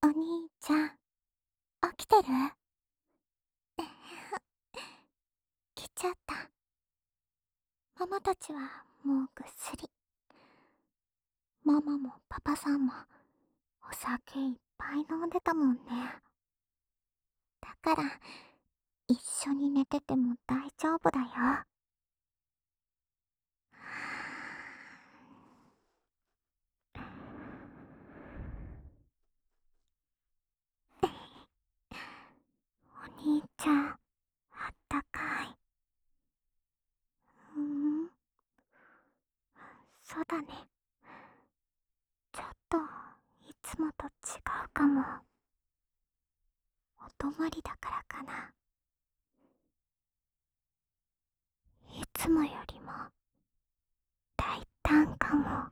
お兄ちゃん、起きてる？来ちゃった。ママたちはもうぐっすり。ママもパパさんもお酒いっぱい飲んでたもんね。だから、一緒に寝てても大丈夫だよ。お兄ちゃん、あったかい。そうだね。ちょっと、いつもと違うかも。お泊まりだからかな。いつもよりも、大胆かも。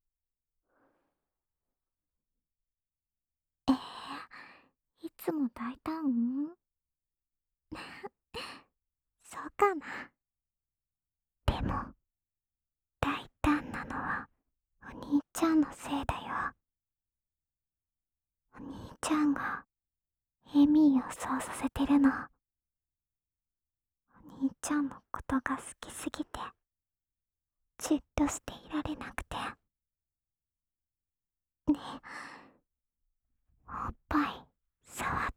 いつも大胆？そうかな。でも、大胆なのはお兄ちゃんのせいだよ。お兄ちゃんがエミーをそうさせてるの。お兄ちゃんのことが好きすぎて、じっとしていられなくて。ねえ、おっぱい触って。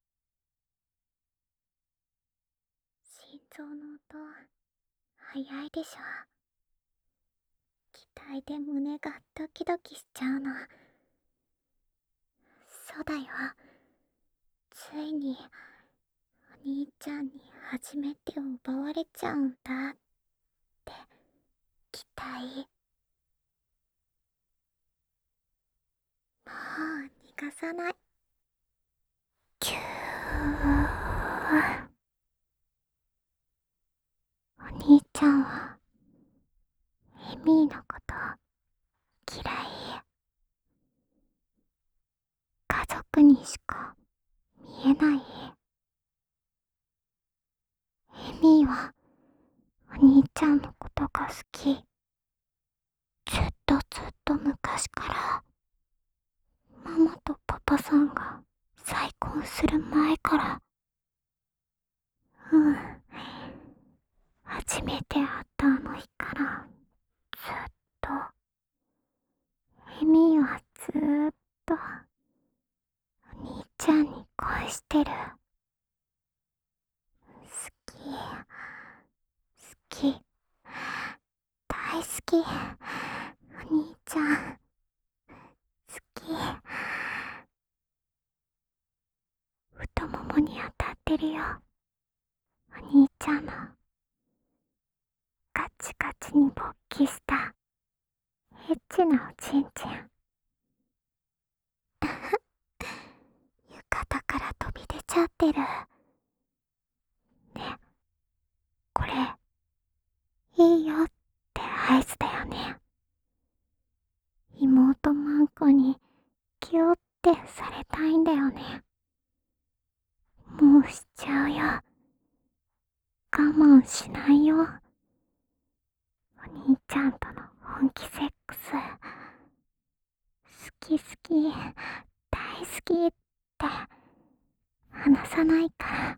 心臓の音、早いでしょ。期待で胸がドキドキしちゃうの。そうだよ。ついにお兄ちゃんに初めてを奪われちゃうんだって期待。もう逃がさない。キュー。お兄ちゃんはエミーのこと嫌い。家族にしか見えない。エミーはお兄ちゃんのことが好き。ずっとずっと昔から、ママとパパさんが再婚する前から。うん。初めて会ったあの日からずっと、エミーはずーっとお兄ちゃんに恋してる。好き、好き、大好き。お兄ちゃん、好き。太ももに当たってるよ。お兄ちゃんのカチカチに勃起したエッチなおちんちん。浴衣から飛び出ちゃってる。ね、これ、いいよって合図だよね。妹マンコにキューってされたいんだよね。もうしちゃうよ。我慢しないよ。お兄ちゃんとの本気セックス。好き好き、大好きって話さないから。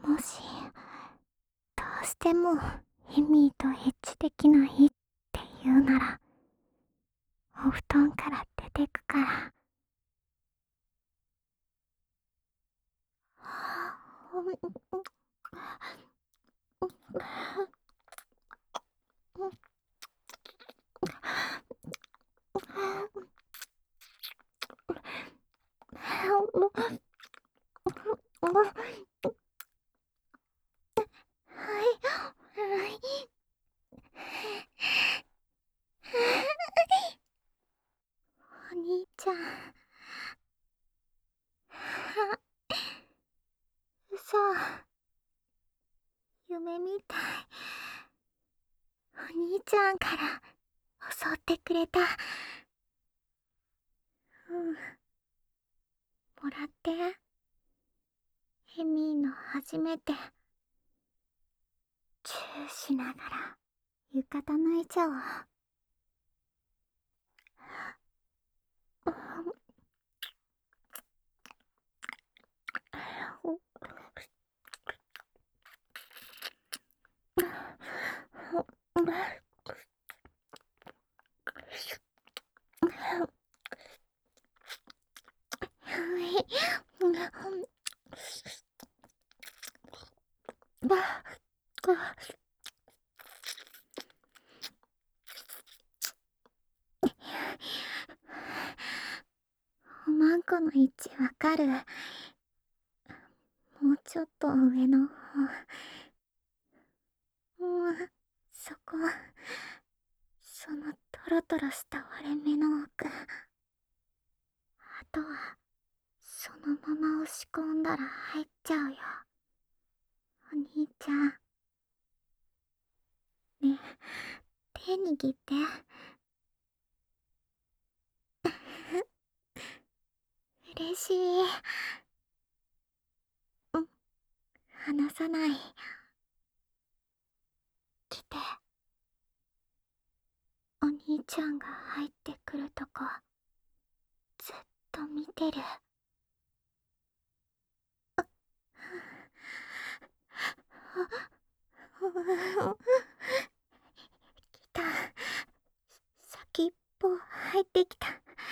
もし、どうしてもエミーとエッチできないって言うなら、お布団から出てくから。はい。お兄ちゃん。嘘。夢みたい。お兄ちゃんから襲ってくれた。うん。もらって。エミーの初めて。チューしながら浴衣脱いじゃおう。 おまんこの位置わかる？もうちょっと上の方。そこ。そのトロトロした割れ目の奥。あとは、そのまま押し込んだら入っちゃうよ。お兄ちゃん。ねえ、手握って。嬉しい。うん、離さない。来て。お兄ちゃんが入ってくるとこ、ずっと見てる。来た。先っぽ入ってきた。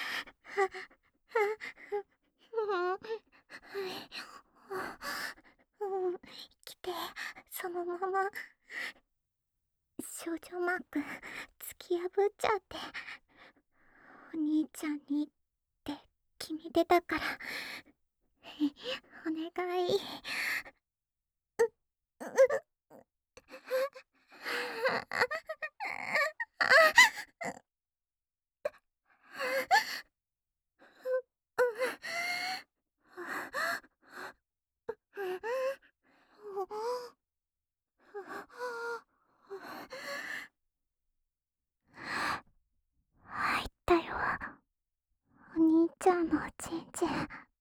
来て、そのまま。少女マーク突き破っちゃって。お兄ちゃんにって決めてたから。お願い。入ったよ。お兄ちゃんのおちんちん。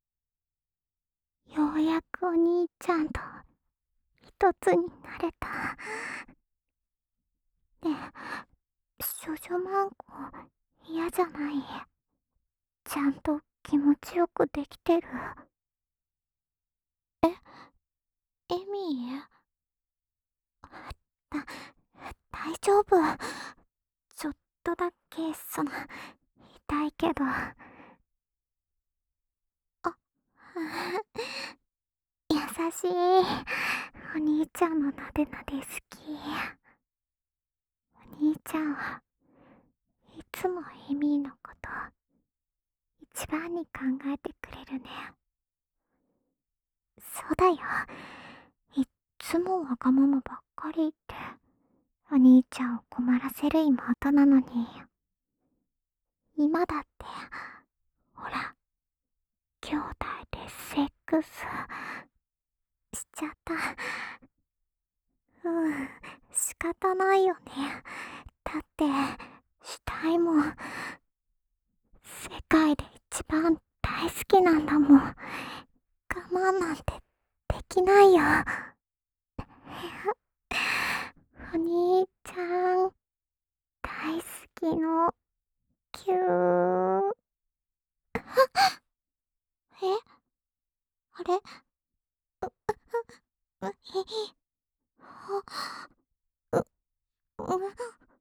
ようやくお兄ちゃんと一つになれた。ねえ、少女マンコ嫌じゃない？ちゃんと気持ちよくできてる？え、エミー？だ、大丈夫。ちょっとだけ、痛いけど。あ、優しい。お兄ちゃんのなでなで好き。お兄ちゃんはいつもエミーのこと一番に考えてくれるね。そうだよ。いっつもわがままばっかり言って、お兄ちゃんを困らせる妹なのに。今だって、ほら、兄弟でセックスしちゃった。仕方ないよね。だって、したいもん。世界で一番大好きなんだもん。我慢なんてできないよ。お兄ちゃん、大好きの、キュー。え、あれ、へへ、う、う、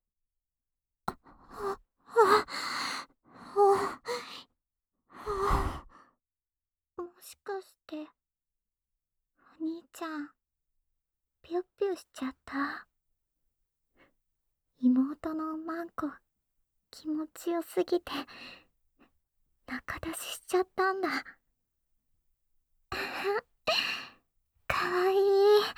もしかして、お兄ちゃん、ぴゅっぴゅしちゃった？妹のマンコ、気持ちよすぎて、中出ししちゃったんだ。かわいい。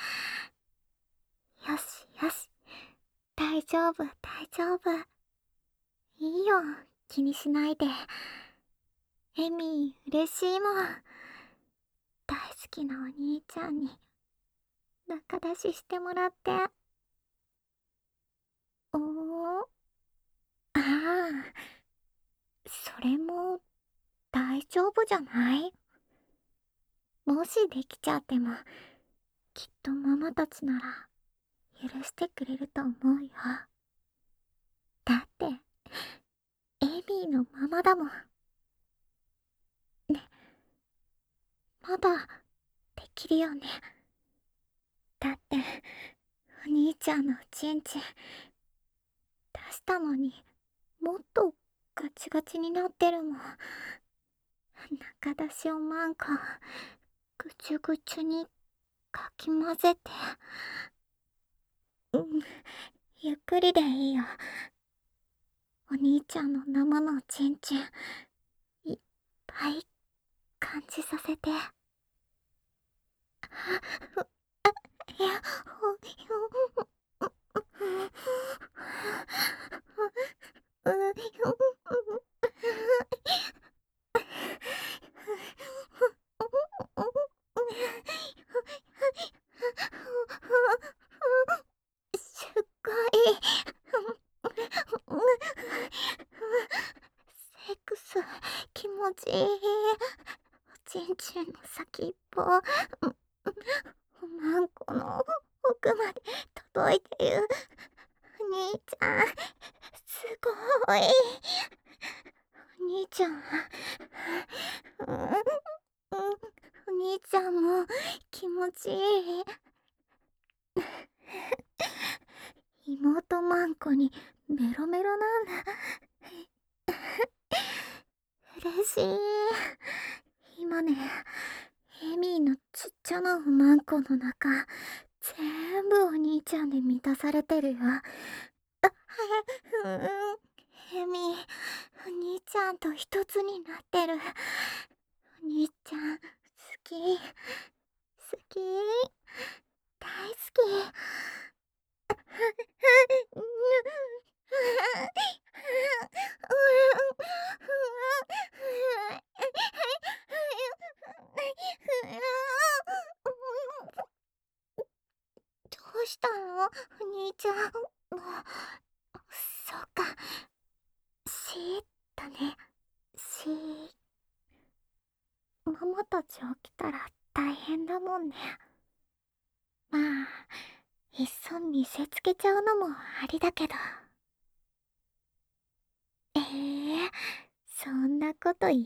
よしよし。大丈夫、大丈夫。いいよ、気にしないで。エミー、嬉しいもん。大好きなお兄ちゃんに、中出ししてもらって。おー、ああ、それも、大丈夫じゃない？もしできちゃっても、きっとママたちなら、許してくれると思うよ。だって、エミーのママだもん。ね、まだ、できるよね。だって、お兄ちゃんのおちんちん、出したのに、 もっとガチガチになってるもん。中出しおまんこ、ぐちゅぐちゅにかき混ぜて。うん、ゆっくりでいいよ。お兄ちゃんの生のチンチン、いっぱい感じさせて。いや、ほ、すっごい。セックス、気持ちいい。おちんちんの先っぽ、おまんこの奥まで届いてる。お兄ちゃん、すごい。お兄ちゃん、お兄ちゃんも気持ちいい。妹まんこにメロメロなんだ。嬉しい。今ね、エミーのちっちゃなおまんこの中、全部お兄ちゃんで満たされてるよ。エミー、お兄ちゃんと一つになってる。お兄ちゃん、好き。好き。大好き。どうしたのお兄ちゃん。そうか。だね。ママたち起きたら大変だもんね。まあ、いっそ見せつけちゃうのもありだけど。そんなこと言って。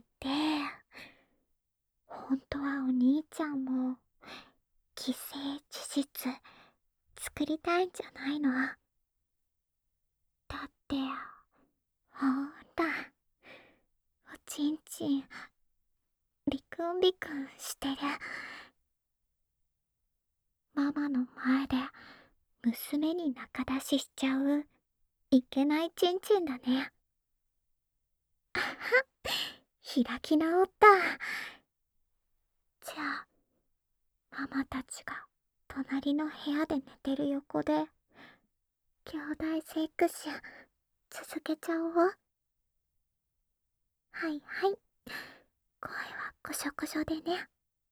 本当はお兄ちゃんも、既成事実、作りたいんじゃないの？だって、ほんら、おちんちん、ビクンビクンしてる。ママの前で、娘に仲出ししちゃう、いけないちんちんだね。あは、開き直った。じゃあ、ママたちが隣の部屋で寝てる横で、兄弟セックス続けちゃおう。はいはい。声はこしょこしょでね。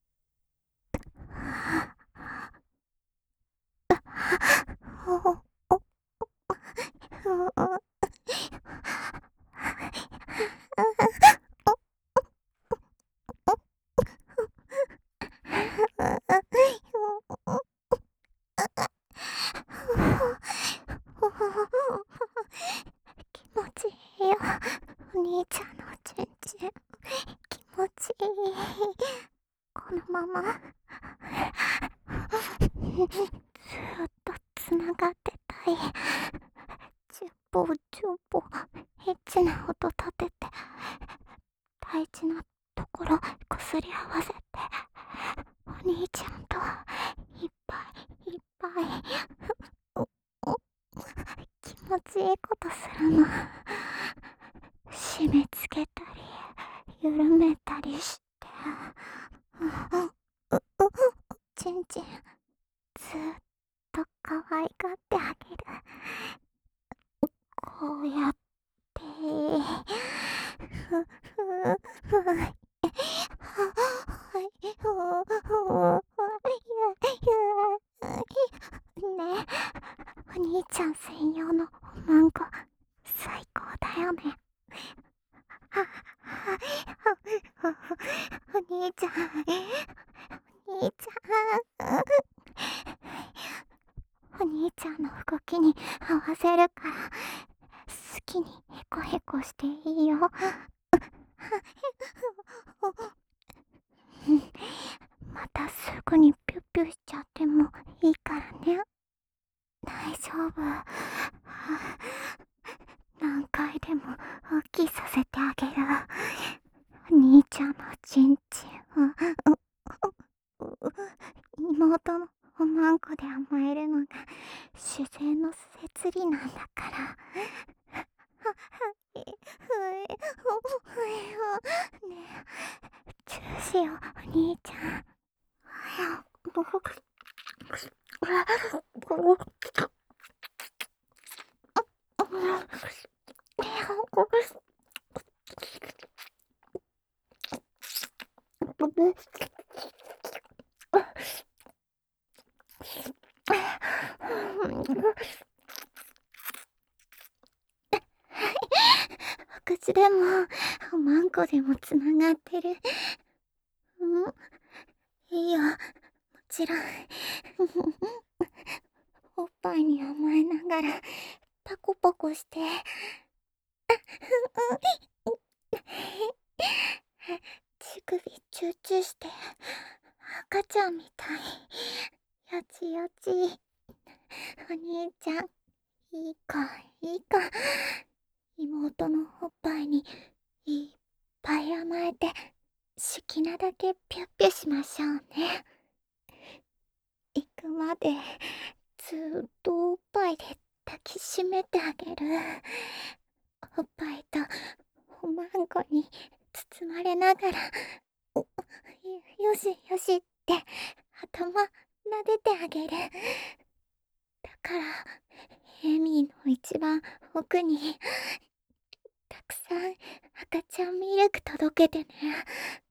気持ちいいよ。お兄ちゃんのちんちん。気持ちいい。このままずーっとつながってたい。チュポチュポ、エッチな音立てて、大事なところこすり合わせて、お兄ちゃんといっぱいいっぱい気持ちいいことするの。締め付けたり緩めたりして、ちんちんずーっと可愛がってあげる。こうやって、ふふふふ、ねえ、お兄ちゃん専用のおまんこ、最高だよね。お兄ちゃん、お兄ちゃん、お兄ちゃんの動きに合わせるから、好きにヘコヘコしていいよ。またすぐにピュッピュしちゃってもいいからね。大丈夫。何回でもねえ、チューしよう、お兄ちゃん。お口でもおまんこでもつながってる。いいよ、もちろん。おっぱいに甘えながらパコパコして。乳首チューチューして赤ちゃんみたい。よちよち。お兄ちゃん、いいかいいか。妹のおっぱいにいっぱい甘えて好きなだけピュッピュしましょうね。行くまでずっとおっぱいで抱きしめてあげる。おっぱいとおまんこに包まれながら、よしよしって頭撫でてあげる。だからエミーの一番奥にたくさん赤ちゃんミルク届けてね。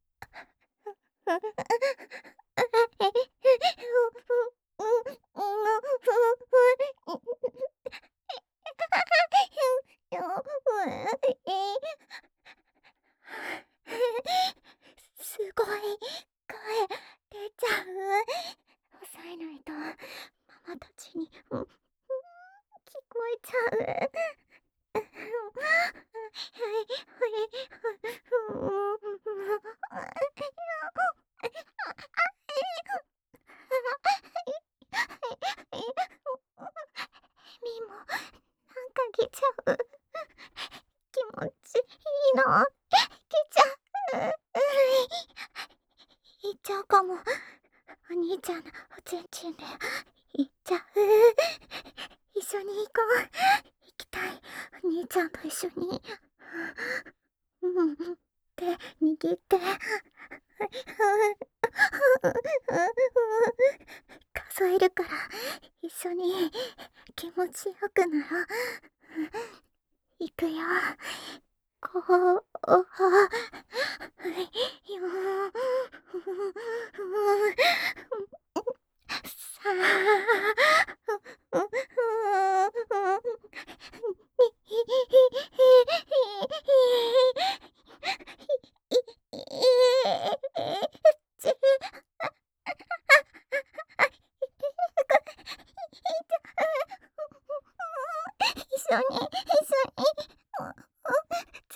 すごい声出ちゃう。抑えないとママたちに聞こえちゃう。みもなんか来ちゃう。気持ちいいの。来ちゃう。行っちゃうかも。お兄ちゃんのおちんちんで行っちゃう。一緒に行こう。行きたい。お兄ちゃんと一緒に。手握って。数えるから一緒に気持ちよくなろう。いくよ。5、4、一緒に、一緒に、ぜ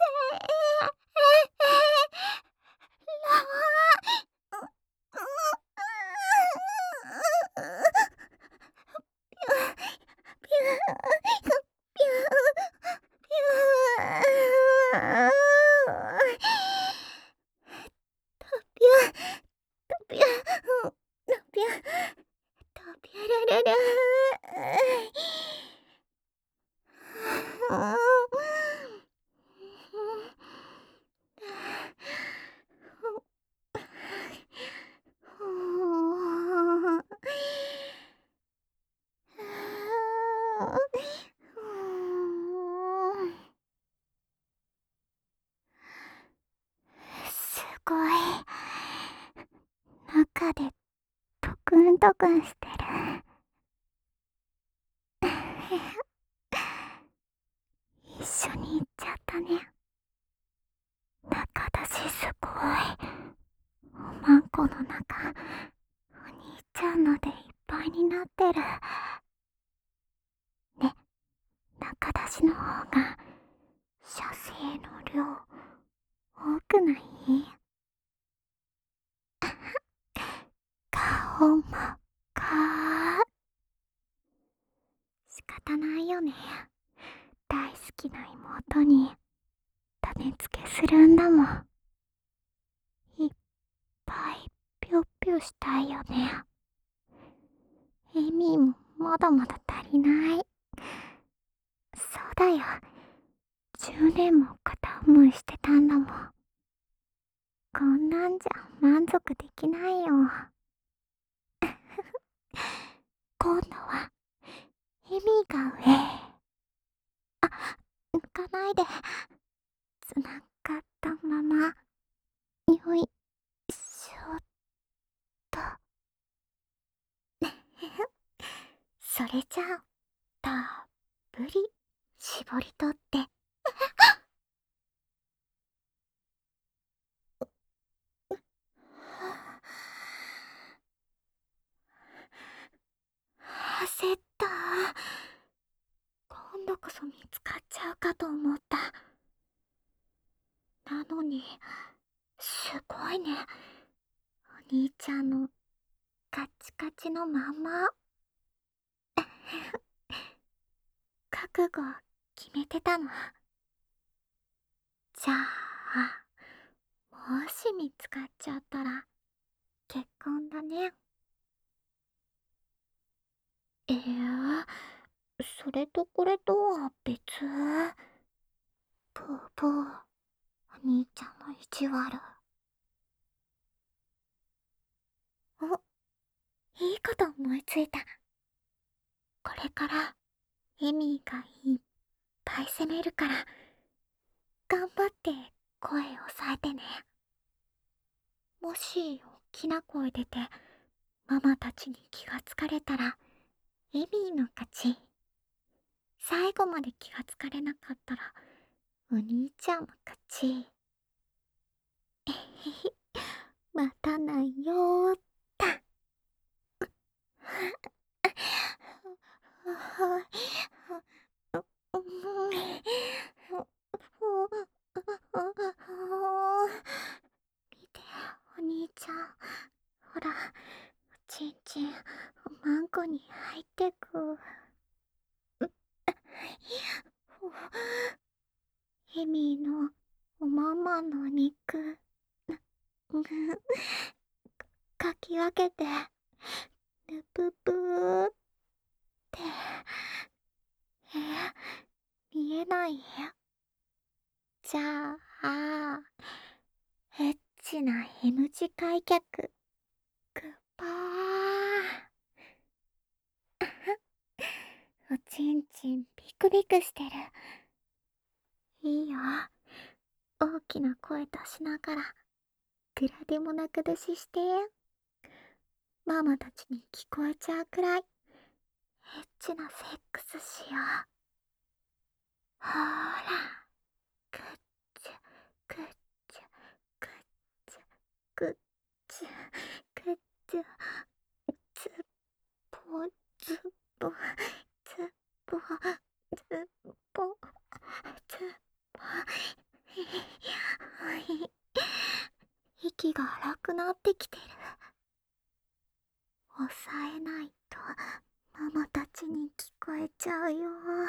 すごい。中でトクントクンしてる。一緒に行っちゃったね。中だしすごい。おまんこの中、お兄ちゃんのでいっぱいになってる。ね、中だしの方が射精の量多くない？顔真っ赤。仕方ないよね。大好きな妹に種付けするんだもん。いっぱいぴょっぴょしたいよね。エミーもまだまだ足りない。そうだよ。10年も片思いしてたんだもん。こんなんじゃ満足できないよ。今度はエミが上。抜かないで。つながったまま。よいしょっと。それじゃあ、たっぷり絞り取って。焦った。今度こそ見つかっちゃうかと思った。なのに、すごいね。お兄ちゃんのカチカチのまま。覚悟決めてたの。じゃあ、もし見つかっちゃったら結婚だね。それとこれとは別。ぷーぷー、お兄ちゃんの意地悪。お、いいこと思いついた。これからエミーがいっぱい責めるから、頑張って声を抑えてね。もし大きな声出てママたちに気がつかれたらエミーの勝ち。最後まで気がつかれなかったらお兄ちゃんの勝ち。えへへ、待たないよーった。見て、お兄ちゃん。ほら、おちんちん、おまんこに入ってく。エミーのおまんまの肉、かき分けて、ぬぷぷーって。見えない？じゃあ、エッチな M 字開脚、グッバー。おちんちんビクビクしてる。いいよ。大きな声出しながら、グラデも仲出しして。ママたちに聞こえちゃうくらい、エッチなセックスしよう。ほーら、グッチュ、グッチュ、グッチュ、グッチュ、グッチュ、ズッポ、ズッポ、ズッポ、ズッポ、ズッポ。息が荒くなってきてる。抑えないとママたちに聞こえちゃうよ。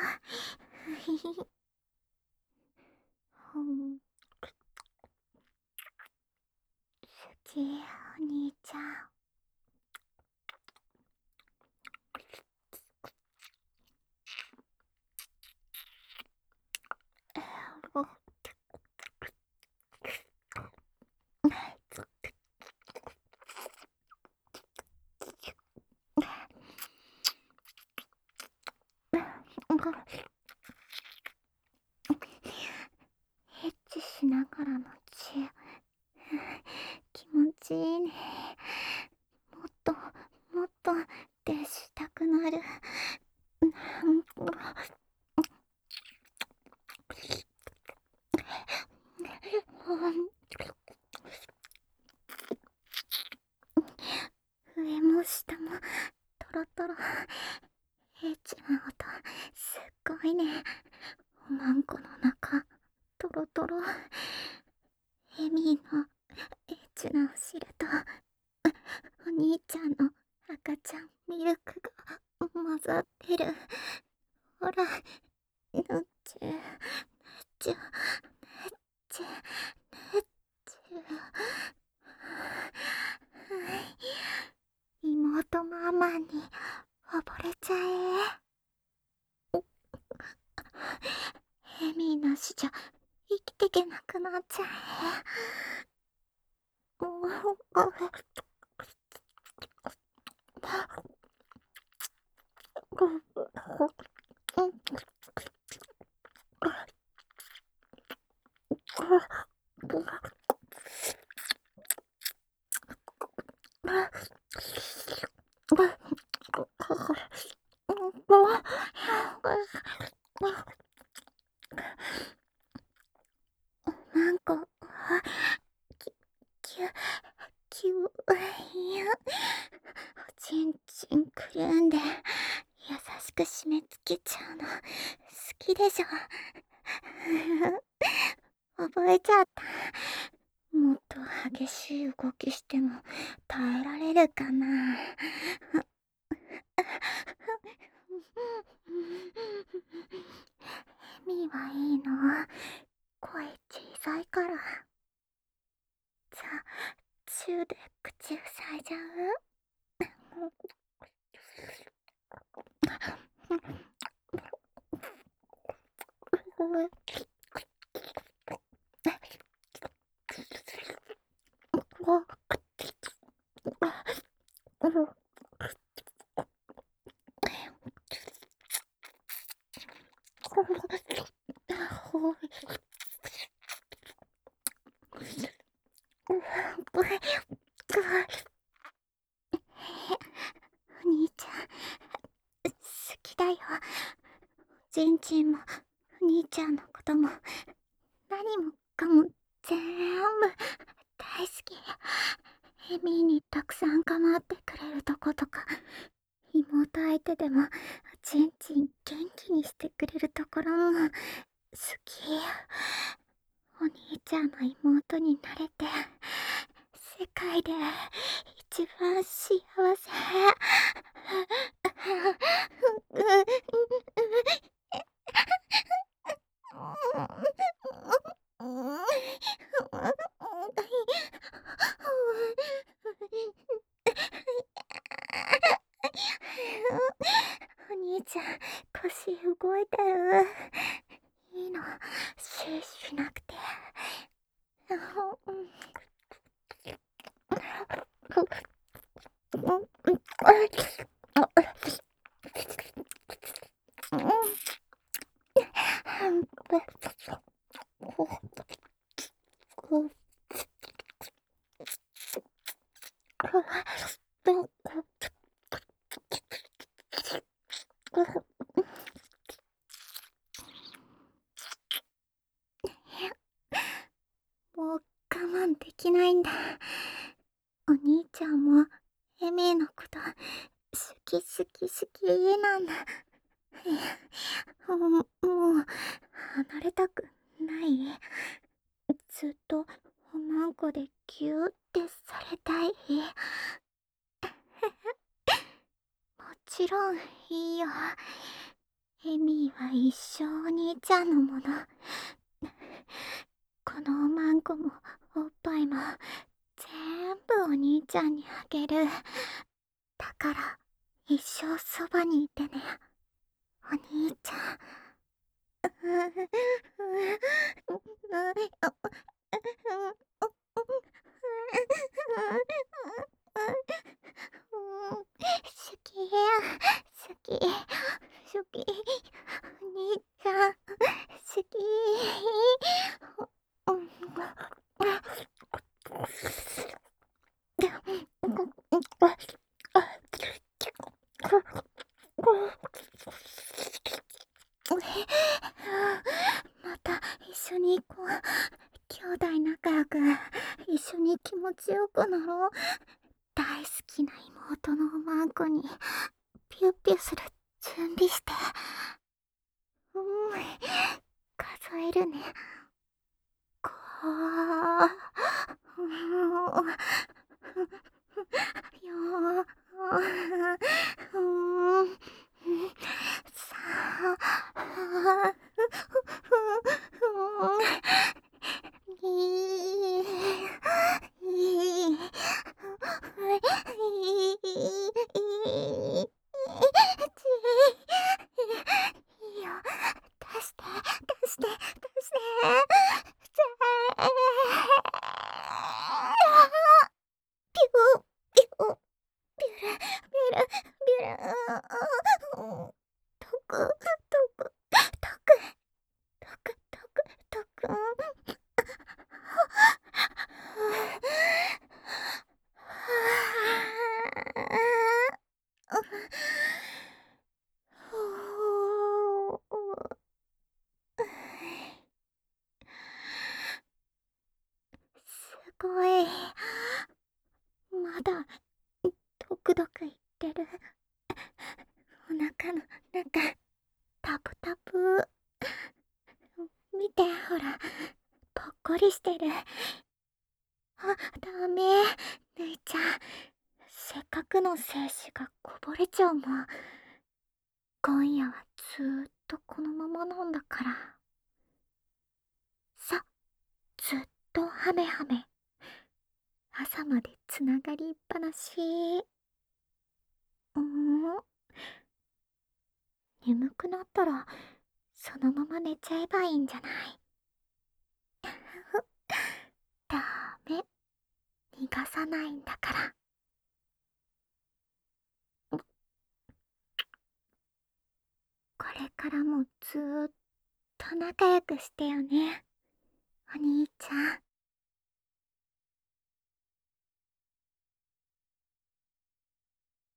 好き、お兄ちゃん。エッチしながらのチュー、気持ちいいね。もっともっとってしたくなる。上も下もトロトロ。エッチな音、すっごいね。おまんこの中、トロトロ。エミーのエッチなお汁と、お兄ちゃんの赤ちゃんミルクが混ざってる。ほら、ぬっちゅ、ぬっちゅ、ぬっちゅ、ぬっちゅ。妹ママに溺れちゃえ。エミーなしじゃ生きてけなくなっちゃえ。なんか、きゅ、きゅ、おちんちんくるんで、優しく締め付けちゃうの、好きでしょ。覚えちゃった。もっと激しい動きしても耐えられるかな。エミはいいの。声小さいから。じゃあ、チューで口塞いじゃう？お兄ちゃん、好きだよ。ジンジンも、お兄ちゃんのことも、何もかも、全部、大好き。エミーにたくさん構ってくれるとことか、妹相手でも、ジンジン元気にしてくれるところも、好き。お兄ちゃんの妹になれて、世界で一番幸せ。お兄ちゃん、腰動いてる。いいの、シュッしなくて。もう我慢できないんだ。お兄ちゃんもエミーのこと好き好き好きなんだ。もう離れたくない。ずっとおまんこでギューってされたい。もちろんいいよ。エミーは一生お兄ちゃんのもの。このおまんこもおっぱいも全部お兄ちゃんにあげる。だから一生そばにいてね、お兄ちゃん。好き、好き、好き、お兄ちゃん、好き。また一緒に行こう。兄弟仲良く一緒に気持ちよくなろう。大好きな妹のおまんこにピュッピュする準備して。数えるね。5、4、3、いいよ。出して、出して、出して。 ごい。まだ、ドクドクいってる。お腹の中、タプタプ。見て、ほら、ぽっこりしてる。ダメ。ぬいちゃん、せっかくの精子がこぼれちゃうもん。今夜はずーっとこのままなんだから。さ、ずっとハメハメ。朝までつながりっぱなし。眠くなったら、そのまま寝ちゃえばいいんじゃない？ダメ。逃がさないんだから。これからもずーっと仲良くしてよね、お兄ちゃん。